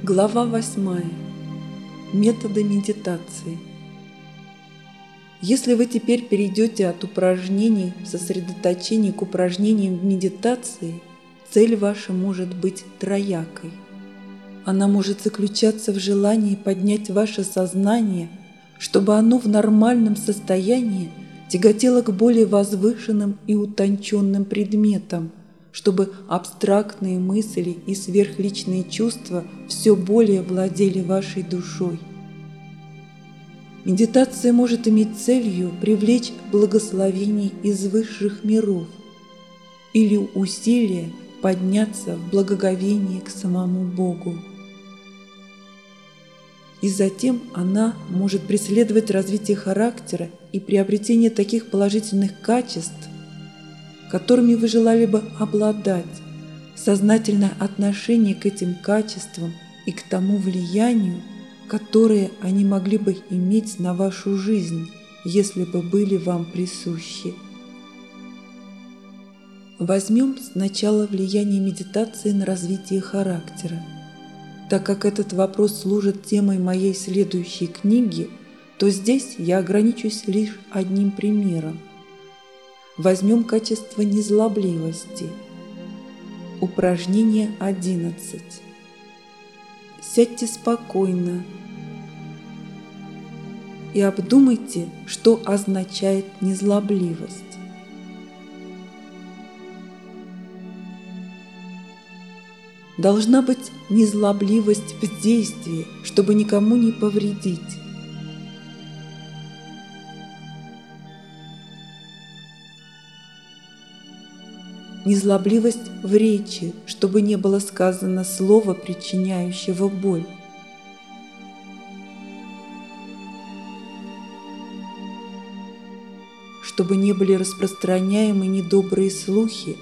Глава 8. Методы медитации. Если вы теперь перейдете от упражнений в сосредоточении к упражнениям в медитации, цель ваша может быть троякой. Она может заключаться в желании поднять ваше сознание, чтобы оно в нормальном состоянии тяготело к более возвышенным и утонченным предметам, чтобы абстрактные мысли и сверхличные чувства все более владели вашей душой. Медитация может иметь целью привлечь благословение из высших миров или усилие подняться в благоговении к самому Богу. И затем она может преследовать развитие характера и приобретение таких положительных качеств, которыми вы желали бы обладать, сознательное отношение к этим качествам и к тому влиянию, которое они могли бы иметь на вашу жизнь, если бы были вам присущи. Возьмем сначала влияние медитации на развитие характера. Так как этот вопрос служит темой моей следующей книги, то здесь я ограничусь лишь одним примером. Возьмем качество незлобливости. Упражнение 11. Сядьте спокойно и обдумайте, что означает незлобливость. Должна быть незлобливость в действии, чтобы никому не повредить. Незлобливость в речи, чтобы не было сказано слова, причиняющего боль. Чтобы не были распространяемы недобрые слухи.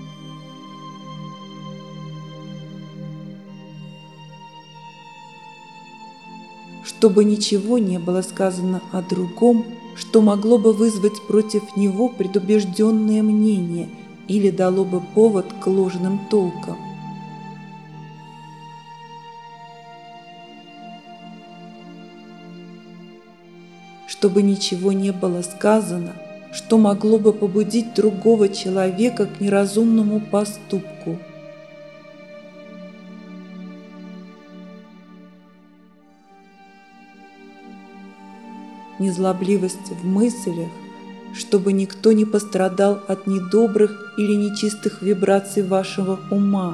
Чтобы ничего не было сказано о другом, что могло бы вызвать против него предубежденное мнение или дало бы повод к ложным толкам. Чтобы ничего не было сказано, что могло бы побудить другого человека к неразумному поступку. Незлобливость в мыслях, чтобы никто не пострадал от недобрых или нечистых вибраций вашего ума.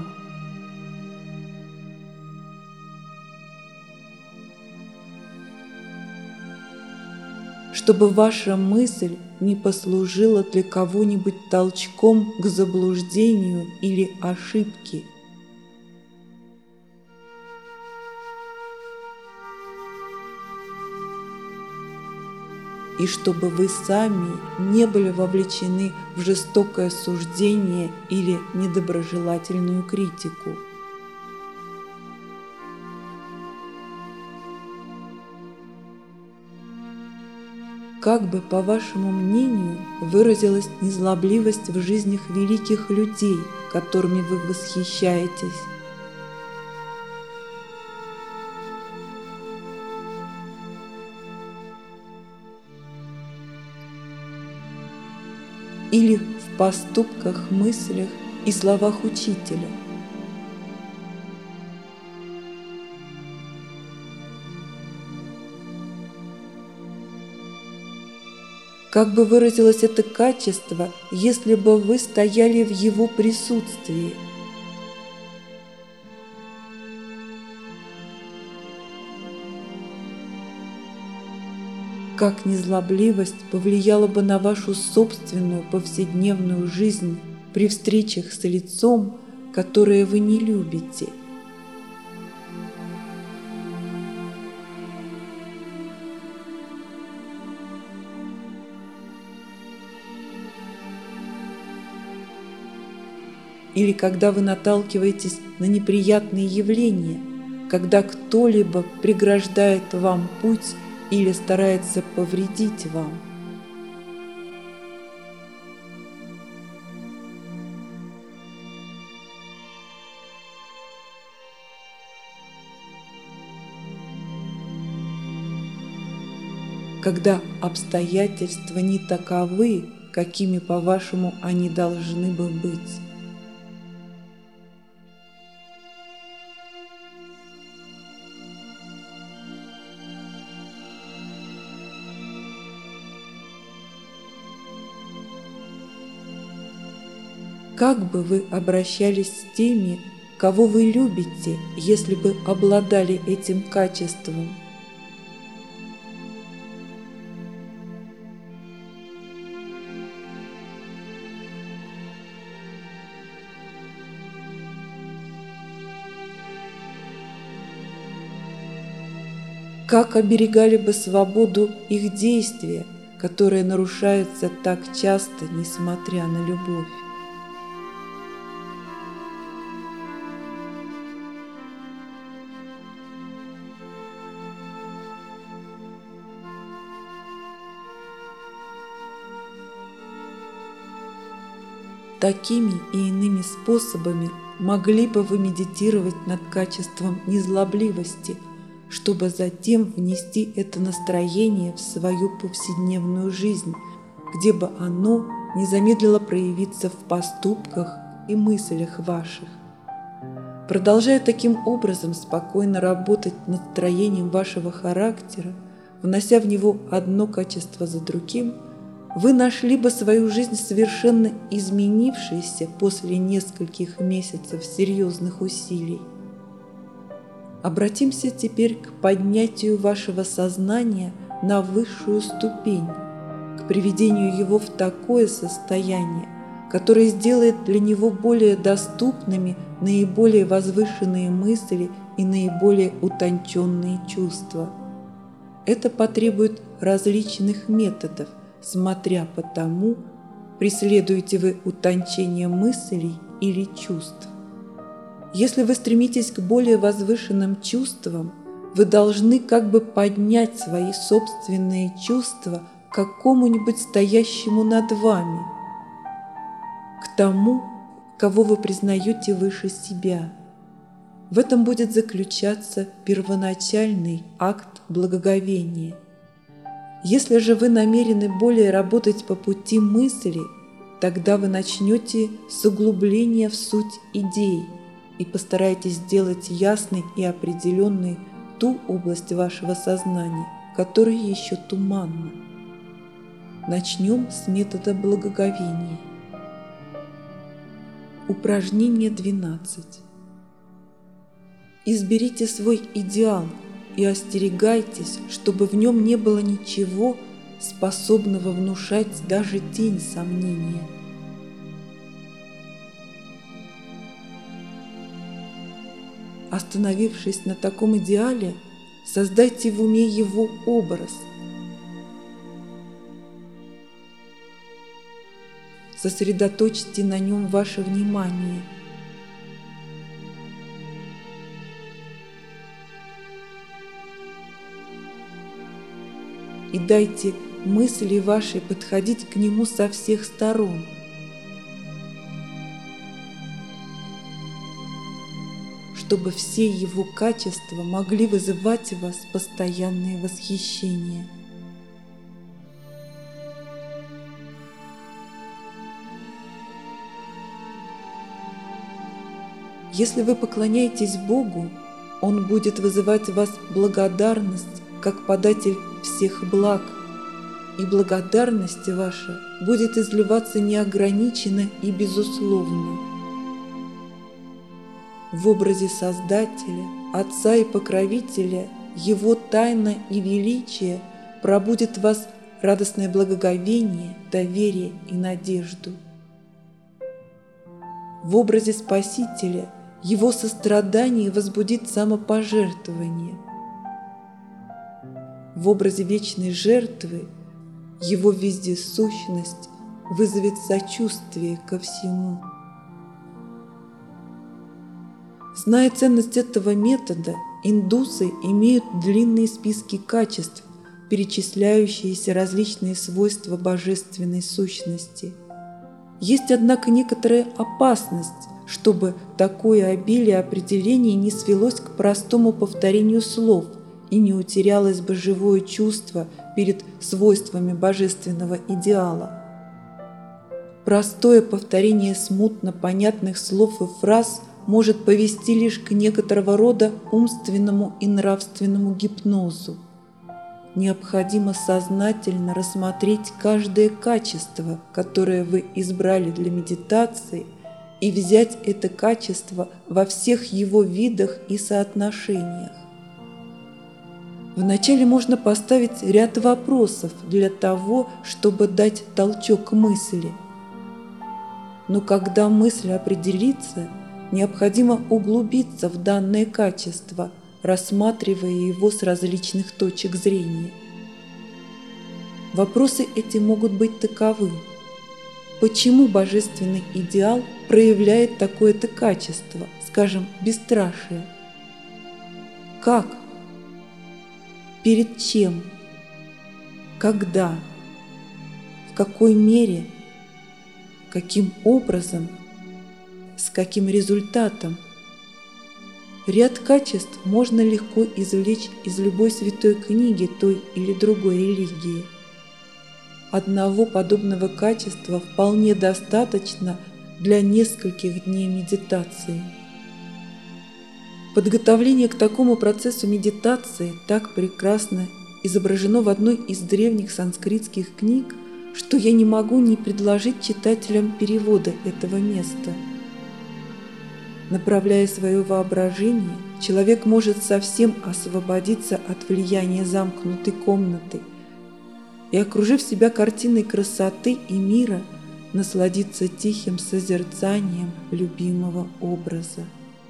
Чтобы ваша мысль не послужила для кого-нибудь толчком к заблуждению или ошибке. И чтобы вы сами не были вовлечены в жестокое суждение или недоброжелательную критику. Как бы, по вашему мнению, выразилась незлобливость в жизнях великих людей, которыми вы восхищаетесь? Или в поступках, мыслях и словах учителя? Как бы выразилось это качество, если бы вы стояли в его присутствии? Как незлобливость повлияла бы на вашу собственную повседневную жизнь при встречах с лицом, которое вы не любите? Или когда вы наталкиваетесь на неприятные явления, когда кто-либо преграждает вам путь или старается повредить вам? когда обстоятельства не таковы, какими, по-вашему, они должны бы быть. Как бы вы обращались с теми, кого вы любите, если бы обладали этим качеством? Как оберегали бы свободу их действия, которая нарушается так часто, несмотря на любовь? Такими и иными способами могли бы вы медитировать над качеством незлобливости, чтобы затем внести это настроение в свою повседневную жизнь, где бы оно не замедлило проявиться в поступках и мыслях ваших. Продолжая таким образом спокойно работать над строением вашего характера, внося в него одно качество за другим, вы нашли бы свою жизнь совершенно изменившейся после нескольких месяцев серьезных усилий. Обратимся теперь к поднятию вашего сознания на высшую ступень, к приведению его в такое состояние, которое сделает для него более доступными наиболее возвышенные мысли и наиболее утонченные чувства. Это потребует различных методов, смотря по тому, преследуете вы утончение мыслей или чувств. Если вы стремитесь к более возвышенным чувствам, вы должны как бы поднять свои собственные чувства к какому-нибудь стоящему над вами, к тому, кого вы признаете выше себя. В этом будет заключаться первоначальный акт благоговения. Если же вы намерены более работать по пути мысли, тогда вы начнете с углубления в суть идей и постараетесь сделать ясной и определенной ту область вашего сознания, которая еще туманна. Начнем с метода благоговения. Упражнение 12. Изберите свой идеал и остерегайтесь, чтобы в нем не было ничего, способного внушать даже тень сомнения. Остановившись на таком идеале, создайте в уме его образ. Сосредоточьте на нем ваше внимание. И дайте мысли вашей подходить к нему со всех сторон. Чтобы все его качества могли вызывать у вас постоянное восхищение. Если вы поклоняетесь Богу, Он будет вызывать в вас благодарность, как податель всех благ, и благодарность ваша будет изливаться неограниченно и безусловно. В образе Создателя, Отца и Покровителя, Его тайна и величие пробудет в вас радостное благоговение, доверие и надежду. В образе Спасителя Его сострадание возбудит самопожертвование. В образе вечной жертвы Его вездесущность вызовет сочувствие ко всему. Зная ценность этого метода, индусы имеют длинные списки качеств, перечисляющиеся различные свойства божественной сущности. Есть, однако, некоторая опасность, чтобы такое обилие определений не свелось к простому повторению слов и не утерялось бы живое чувство перед свойствами божественного идеала. Простое повторение смутно понятных слов и фраз может повести лишь к некоторого рода умственному и нравственному гипнозу. Необходимо сознательно рассмотреть каждое качество, которое вы избрали для медитации, и взять это качество во всех его видах и соотношениях. Вначале можно поставить ряд вопросов для того, чтобы дать толчок мысли. Но когда мысль определится, необходимо углубиться в данное качество, рассматривая его с различных точек зрения. Вопросы эти могут быть таковы. Почему божественный идеал проявляет такое-то качество, скажем, бесстрашие? Как? Перед чем? Когда? В какой мере? Каким образом? С каким результатом? Ряд качеств можно легко извлечь из любой святой книги той или другой религии. Одного подобного качества вполне достаточно для нескольких дней медитации. Подготовление к такому процессу медитации так прекрасно изображено в одной из древних санскритских книг, что я не могу не предложить читателям перевода этого места. Направляя свое воображение, человек может совсем освободиться от влияния замкнутой комнаты и, окружив себя картиной красоты и мира, насладиться тихим созерцанием любимого образа.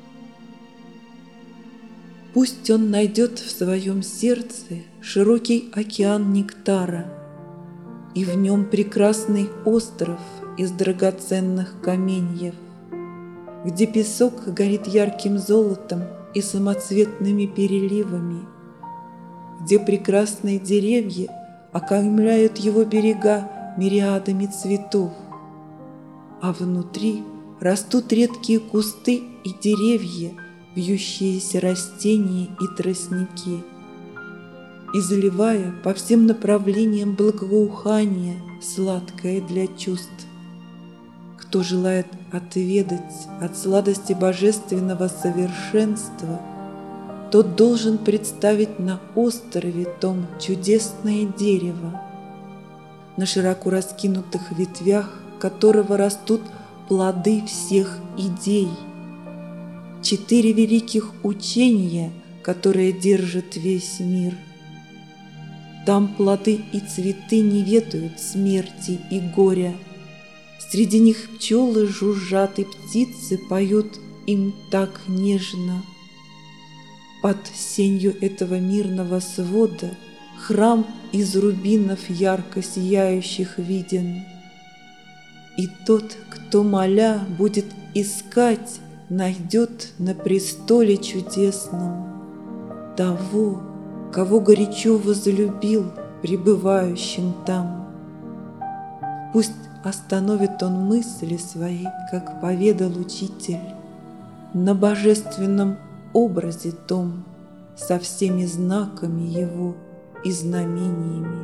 Пусть он найдет в своем сердце широкий океан нектара, и в нем прекрасный остров из драгоценных каменьев, где песок горит ярким золотом и самоцветными переливами, где прекрасные деревья окаймляют его берега мириадами цветов, а внутри растут редкие кусты и деревья, вьющиеся растения и тростники, изливая по всем направлениям благоухание, сладкое для чувств. Кто желает отведать от сладости божественного совершенства, тот должен представить на острове том чудесное дерево, на широко раскинутых ветвях которого растут плоды всех идей, 4 великих учения, которые держат весь мир. Там плоды и цветы не ведают смерти и горя. Среди них пчелы жужжат и птицы поют им так нежно. Под сенью этого мирного свода храм из рубинов ярко сияющих виден. И тот, кто, моля, будет искать, найдет на престоле чудесном того, кого горячо возлюбил пребывающим там. Пусть остановит он мысли свои, как поведал учитель, на божественном образе том, со всеми знаками его и знамениями.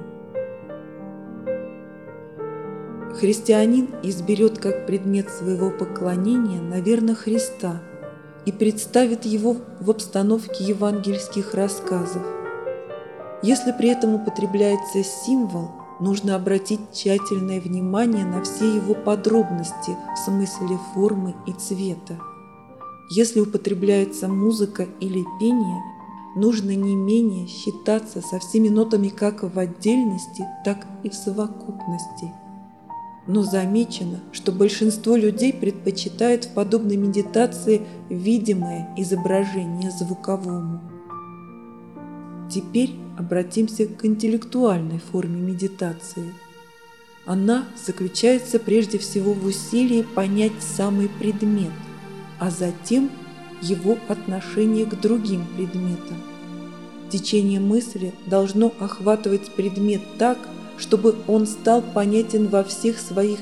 Христианин изберет как предмет своего поклонения, наверное, Христа и представит его в обстановке евангельских рассказов. Если при этом употребляется символ, нужно обратить тщательное внимание на все его подробности в смысле формы и цвета. Если употребляется музыка или пение, нужно не менее считаться со всеми нотами как в отдельности, так и в совокупности. Но замечено, что большинство людей предпочитает в подобной медитации видимое изображение звуковому. Теперь обратимся к интеллектуальной форме медитации. Она заключается прежде всего в усилии понять самый предмет, а затем его отношение к другим предметам. Течение мысли должно охватывать предмет так, чтобы он стал понятен во всех своих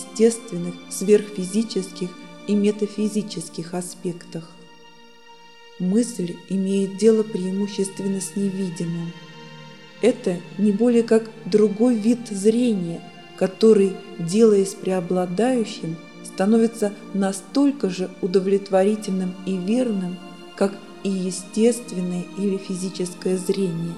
естественных, сверхфизических и метафизических аспектах. мысль имеет дело преимущественно с невидимым. Это не более как другой вид зрения, который, делаясь преобладающим, становится настолько же удовлетворительным и верным, как и естественное или физическое зрение.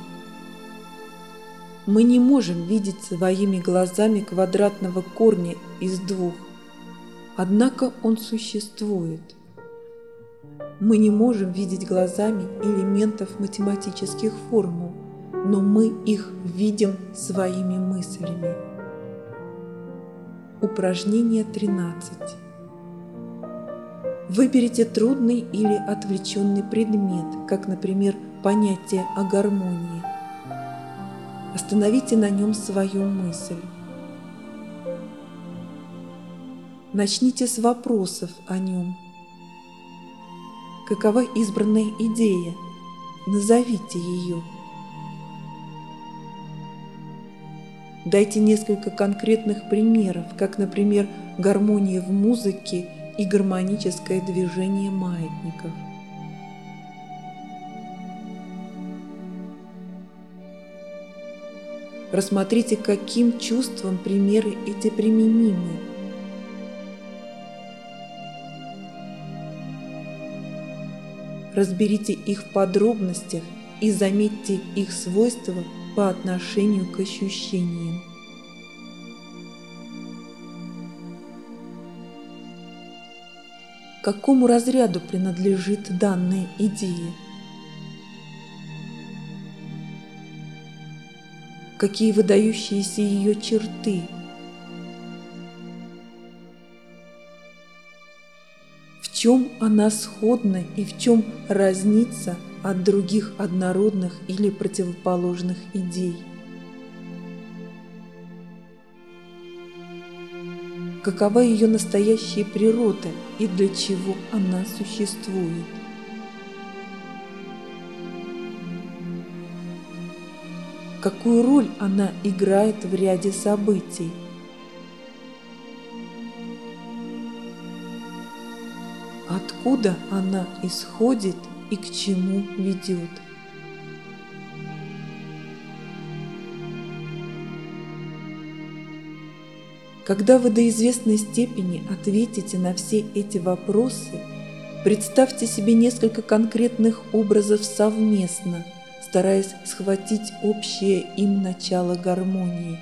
Мы не можем видеть своими глазами квадратного корня из двух, однако он существует. Мы не можем видеть глазами элементов математических формул, но мы их видим своими мыслями. Упражнение 13. Выберите трудный или отвлеченный предмет, как, например, понятие о гармонии. Остановите на нем свою мысль. Начните с вопросов о нем. Какова избранная идея? Назовите ее. Дайте несколько конкретных примеров, как, например, гармония в музыке и гармоническое движение маятников. Рассмотрите, каким чувствам примеры эти применимы. Разберите их в подробностях и заметьте их свойства по отношению к ощущениям. К какому разряду принадлежит данная идея? Какие выдающиеся ее черты? В чем она сходна и в чем разнится от других однородных или противоположных идей? Какова ее настоящая природа и для чего она существует? Какую роль она играет в ряде событий? Откуда она исходит и к чему ведет? Когда вы до известной степени ответите на все эти вопросы, представьте себе несколько конкретных образов совместно, стараясь схватить общее им начало гармонии.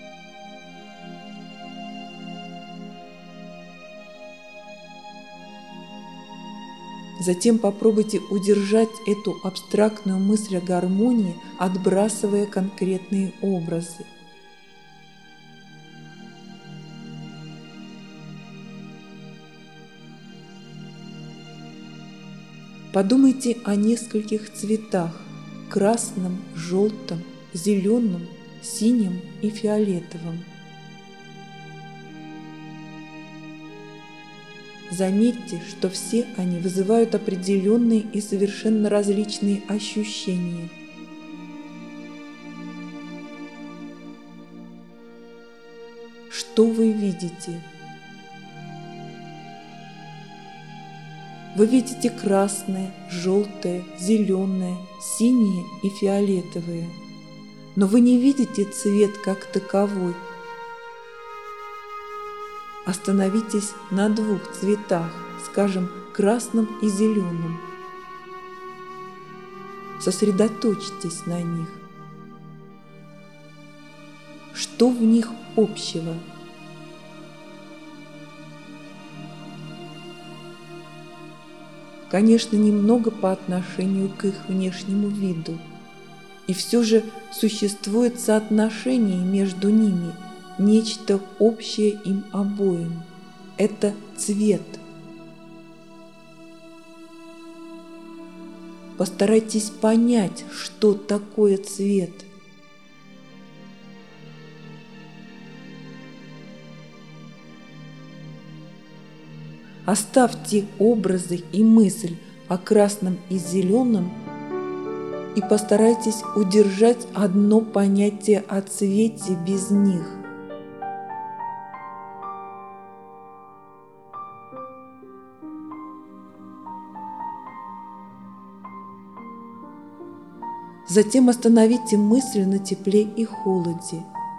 Затем попробуйте удержать эту абстрактную мысль о гармонии, отбрасывая конкретные образы. Подумайте о нескольких цветах – красном, желтом, зеленом, синем и фиолетовом. Заметьте, что все они вызывают определенные и совершенно различные ощущения. Что вы видите? Вы видите красное, желтое, зеленое, синее и фиолетовое, но вы не видите цвет как таковой. Остановитесь на двух цветах, скажем, красном и зеленом. Сосредоточьтесь на них. Что в них общего? Конечно, немного по отношению к их внешнему виду. И все же существует соотношение между ними, нечто общее им обоим. Это цвет. Постарайтесь понять, что такое цвет. Оставьте образы и мысль о красном и зеленом и постарайтесь удержать одно понятие о цвете без них. Затем остановите мысль на тепле и холоде.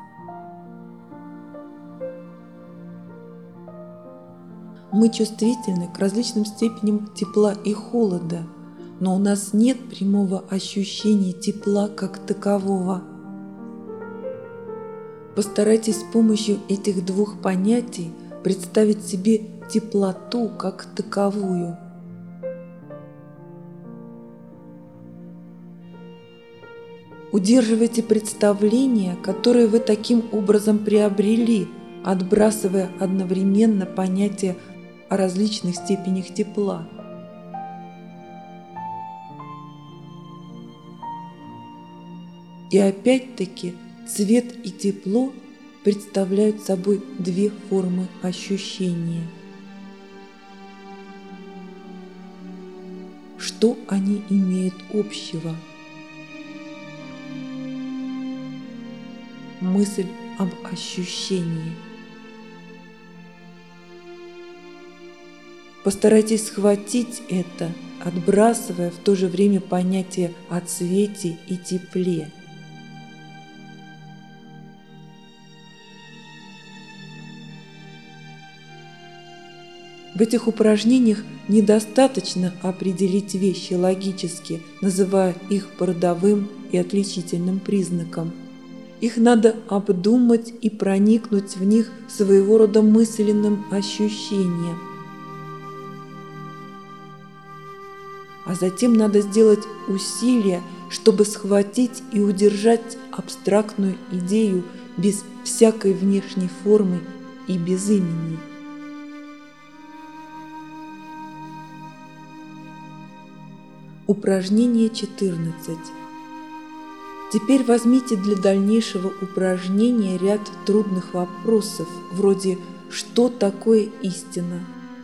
Мы чувствительны к различным степеням тепла и холода, но у нас нет прямого ощущения тепла как такового. Постарайтесь с помощью этих двух понятий представить себе теплоту как таковую. Удерживайте представления, которые вы таким образом приобрели, отбрасывая одновременно понятие о различных степенях тепла. И опять-таки цвет и тепло представляют собой две формы ощущения. Что они имеют общего? Мысль об ощущении. Постарайтесь схватить это, отбрасывая в то же время понятие о цвете и тепле. В этих упражнениях недостаточно определить вещи логически, называя их родовым и отличительным признаком. Их надо обдумать и проникнуть в них своего рода мысленным ощущением. А затем надо сделать усилия, чтобы схватить и удержать абстрактную идею без всякой внешней формы и без имени. Упражнение 14. Теперь возьмите для дальнейшего упражнения ряд трудных вопросов, вроде «Что такое истина?»,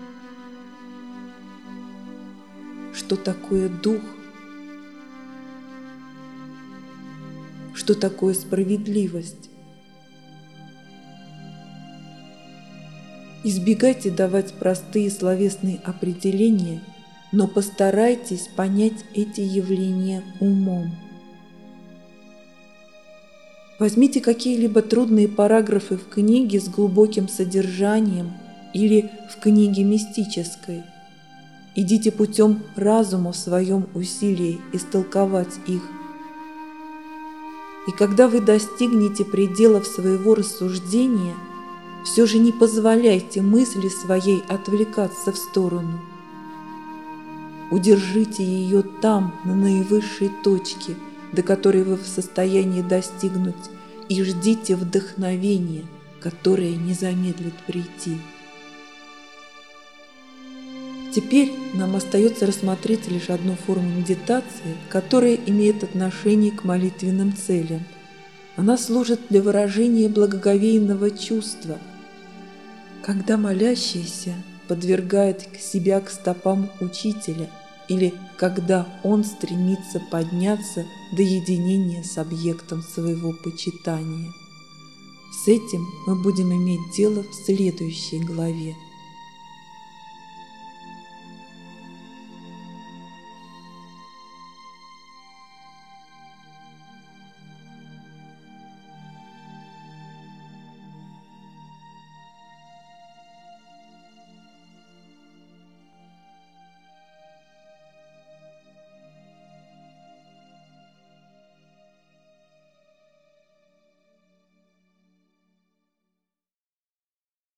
«Что такое дух?», «Что такое справедливость?». Избегайте давать простые словесные определения, но постарайтесь понять эти явления умом. Возьмите какие-либо трудные параграфы в книге с глубоким содержанием или в книге мистической. Идите путем разума в своем усилии истолковать их. И когда вы достигнете пределов своего рассуждения, все же не позволяйте мысли своей отвлекаться в сторону. Удержите ее там, на наивысшей точке, до которой вы в состоянии достигнуть, и ждите вдохновения, которое не замедлит прийти. Теперь нам остается рассмотреть лишь одну форму медитации, которая имеет отношение к молитвенным целям. Она служит для выражения благоговейного чувства, когда молящийся подвергает себя к стопам учителя, или когда он стремится подняться до единения с объектом своего почитания. С этим мы будем иметь дело в следующей главе.